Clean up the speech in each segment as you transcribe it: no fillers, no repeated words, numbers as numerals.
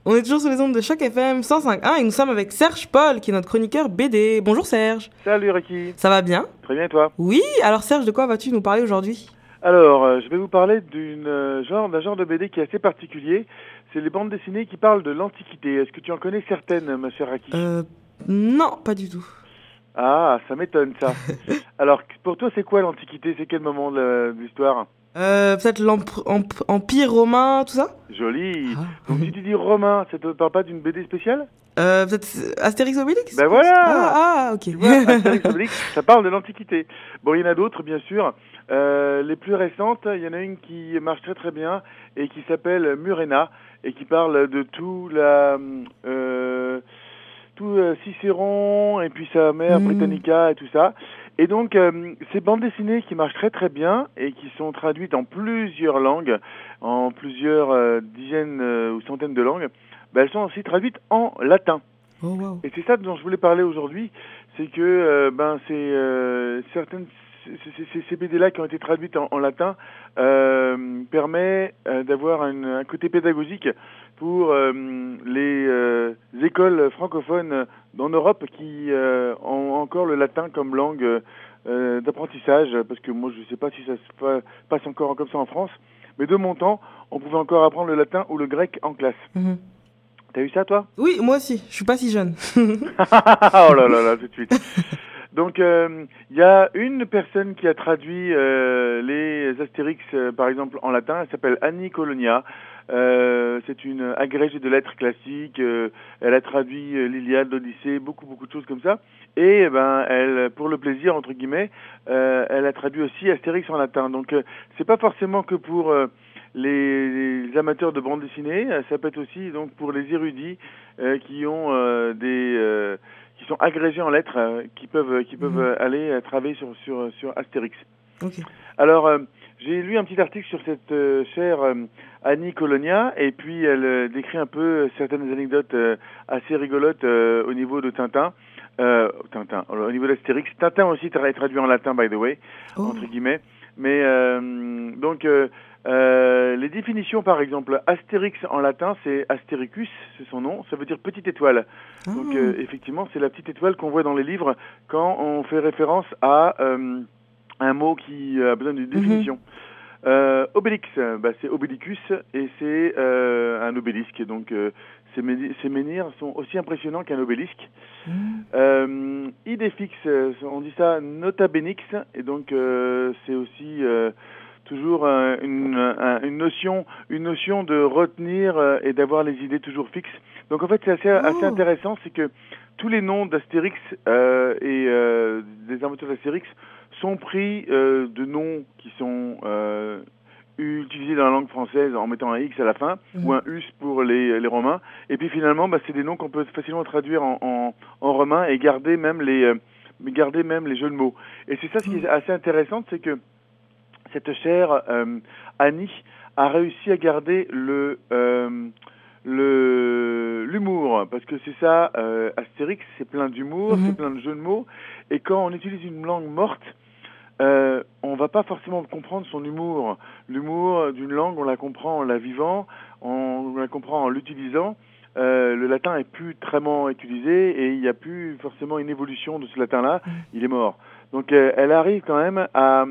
On est toujours sur les ondes de Choc FM 105.1 et nous sommes avec Serge Paul qui est notre chroniqueur BD. Bonjour Serge. Salut Ricky. Ça va bien? Très bien et toi? Oui, alors Serge, de quoi vas-tu nous parler aujourd'hui? Alors, je vais vous parler d'un genre de BD qui est assez particulier. C'est les bandes dessinées qui parlent de l'Antiquité. Est-ce que tu en connais certaines, ma chère Ricky? Non, pas du tout. Ah, ça m'étonne ça. Alors, pour toi, c'est quoi l'Antiquité? C'est quel moment de l'histoire? Peut-être l'Empire romain, tout ça? Joli. Ah. Donc si tu dis romain, ça te parle pas d'une BD spéciale? Peut-être Astérix Obélix? Ben voilà! Ah, ok. Tu vois, Astérix Obélix, ça parle de l'Antiquité. Bon, il y en a d'autres, bien sûr. Les plus récentes, il y en a une qui marche très très bien et qui s'appelle Murena et qui parle de tout Cicéron et puis sa mère Britannica et tout ça. Et donc, ces bandes dessinées qui marchent très très bien et qui sont traduites en plusieurs langues, en plusieurs dizaines ou centaines de langues, ben, elles sont aussi traduites en latin. Oh, wow. Et c'est ça dont je voulais parler aujourd'hui, c'est que ces BD-là qui ont été traduites en latin permet d'avoir un côté pédagogique pour les écoles francophones en Europe qui ont encore le latin comme langue d'apprentissage, parce que moi je ne sais pas si ça se passe encore comme ça en France, mais de mon temps, on pouvait encore apprendre le latin ou le grec en classe. Mhm. T'as eu ça, toi? Oui, moi aussi, je suis pas si jeune. Oh là là là, tout de suite. Donc, il y a une personne qui a traduit les Astérix, par exemple, en latin. Elle s'appelle Annie Colonia. C'est une agrégée de lettres classiques. Elle a traduit l'Iliade, l'Odyssée, beaucoup de choses comme ça. Et elle, pour le plaisir entre guillemets, elle a traduit aussi Astérix en latin. Donc, c'est pas forcément que pour les amateurs de bande dessinée. Ça peut être aussi donc pour les érudits qui ont qui sont agrégés en lettres, qui peuvent aller travailler sur Astérix. Ok. Alors, j'ai lu un petit article sur cette chère Annie Colonia, et puis elle décrit un peu certaines anecdotes assez rigolotes au niveau de Tintin. Au niveau d'Astérix. Tintin aussi est traduit en latin, by the way, entre guillemets. Mais les définitions, par exemple, Astérix en latin, c'est Astéricus, c'est son nom, ça veut dire petite étoile. Donc effectivement, c'est la petite étoile qu'on voit dans les livres quand on fait référence à un mot qui a besoin d'une définition. Obélix, c'est Obélicus et c'est un obélisque. Donc ces menhirs sont aussi impressionnants qu'un obélisque. Idéfix, on dit ça nota benix, et donc c'est aussi toujours une notion de retenir et d'avoir les idées toujours fixes. Donc en fait c'est assez intéressant, c'est que tous les noms d'Astérix et des inventeurs d'Astérix sont pris de noms qui sont utilisés dans la langue française en mettant un X à la fin, ou un us pour les Romains, et puis finalement c'est des noms qu'on peut facilement traduire en romain et garder même les jeux de mots. Et c'est ça ce qui est assez intéressant, c'est que cette chère Annie a réussi à garder l'humour, parce que c'est ça, Astérix, c'est plein d'humour, c'est plein de jeux de mots, et quand on utilise une langue morte, on va pas forcément comprendre son humour. L'humour d'une langue, on la comprend en la vivant, on la comprend en l'utilisant. Le latin est plus très utilisé et il n'y a plus forcément une évolution de ce latin-là. Il est mort. Donc elle arrive quand même à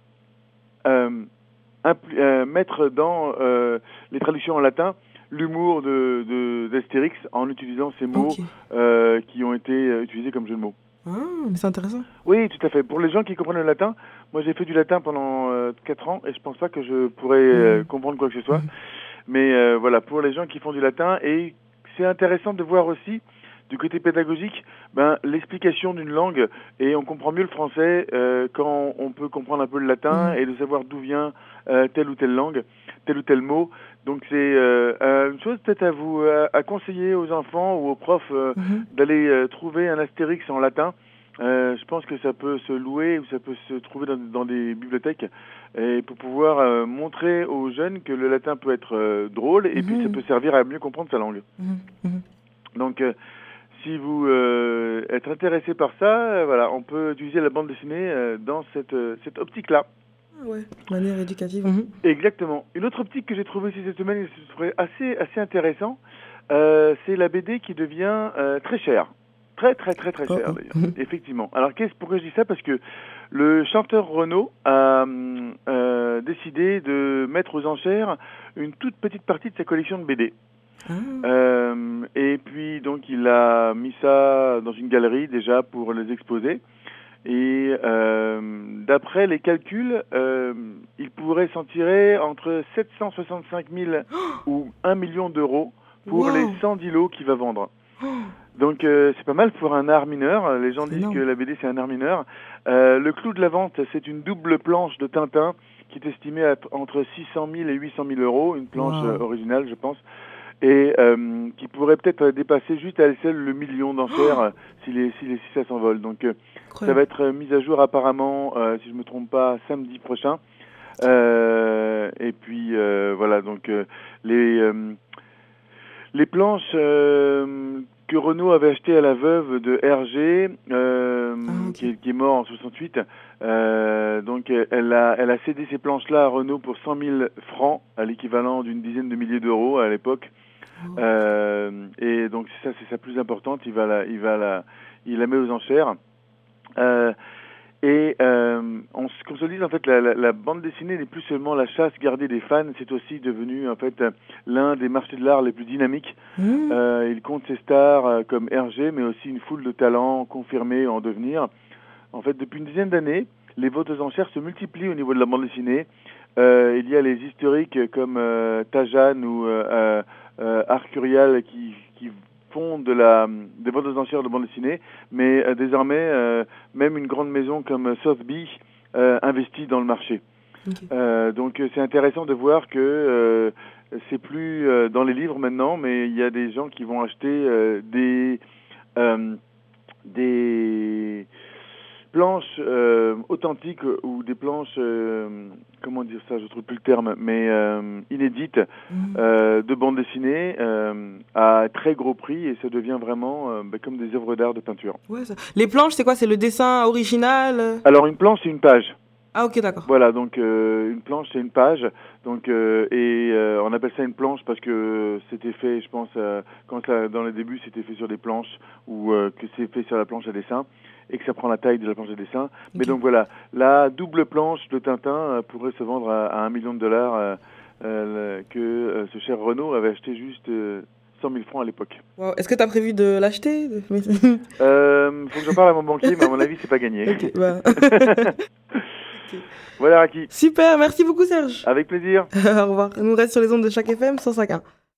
mettre dans les traductions en latin l'humour d'Astérix en utilisant ces mots qui ont été utilisés comme jeux de mots. Ah, mais c'est intéressant. Oui, tout à fait. Pour les gens qui comprennent le latin, moi j'ai fait du latin pendant 4 ans et je pense pas que je pourrais comprendre quoi que ce soit. Mais voilà, pour les gens qui font du latin, et c'est intéressant de voir aussi du côté pédagogique l'explication d'une langue, et on comprend mieux le français quand on peut comprendre un peu le latin et de savoir d'où vient telle ou telle langue, tel ou tel mot. Donc c'est une chose peut-être à vous à conseiller aux enfants ou aux profs d'aller trouver un Astérix en latin. Je pense que ça peut se louer ou ça peut se trouver dans des bibliothèques, et pour pouvoir montrer aux jeunes que le latin peut être drôle, et puis ça peut servir à mieux comprendre sa langue. Donc si vous êtes intéressé par ça, voilà, on peut utiliser la bande dessinée dans cette optique-là. Ah ouais, de manière éducative. Exactement. Une autre optique que j'ai trouvée aussi cette semaine, et je trouvais assez intéressant, C'est la BD qui devient très chère. Très cher d'ailleurs, effectivement. Alors pourquoi je dis ça? Parce que le chanteur Renaud a décidé de mettre aux enchères une toute petite partie de sa collection de BD. Et puis donc il a mis ça dans une galerie déjà pour les exposer. Et d'après les calculs, il pourrait s'en tirer entre 765 000 ou 1 million d'euros pour les 110 lots qu'il va vendre. Donc c'est pas mal pour un art mineur. Les gens disent que la BD c'est un art mineur. Le clou de la vente, c'est une double planche de Tintin qui est estimée à entre 600 000 et 800 000 euros, une planche originale je pense, et qui pourrait peut-être dépasser juste à l'échelle le million d'enchères si ça s'envole. Donc ça va être mis à jour apparemment, si je me trompe pas, samedi prochain. Et puis voilà, donc les planches que Renaud avait achetées à la veuve de Hergé, qui est mort en 68. Donc elle a cédé ces planches-là à Renaud pour 100 000 francs, à l'équivalent d'une dizaine de milliers d'euros à l'époque. Et donc c'est sa plus importante. Il la met aux enchères. On se consolide en fait, la bande dessinée n'est plus seulement la chasse gardée des fans, c'est aussi devenu en fait l'un des marchés de l'art les plus dynamiques. Il compte ses stars comme Hergé, mais aussi une foule de talents confirmés en devenir. En fait, depuis une dizaine d'années, les ventes aux enchères se multiplient au niveau de la bande dessinée. Il y a les historiques comme Tajan ou Arcurial qui font des ventes aux enchères de bande dessinée, mais désormais même une grande maison comme Sotheby investit dans le marché. Donc c'est intéressant de voir que c'est plus dans les livres maintenant, mais il y a des gens qui vont acheter des planches authentiques ou des planches, comment dire ça, je trouve plus le terme, mais inédites de bande dessinée à très gros prix, et ça devient vraiment comme des œuvres d'art de peinture. Les planches, c'est quoi? C'est le dessin original? Alors une planche, c'est une page. Ah ok, d'accord. Voilà, donc une planche c'est une page, donc on appelle ça une planche parce que c'était fait, je pense, dans les débuts c'était fait sur des planches ou que c'est fait sur la planche à dessin et que ça prend la taille de la planche à dessin. Okay. Mais donc voilà, la double planche de Tintin pourrait se vendre à $1 million que ce cher Renaud avait acheté juste 100 000 francs à l'époque. Wow. Est-ce que tu as prévu de l'acheter? Faut que j'en parle à mon banquier, mais à mon avis c'est pas gagné. Okay, bah. Voilà Raki. Super, merci beaucoup Serge. Avec plaisir. Au revoir. On nous reste sur les ondes de Choc FM 105.1.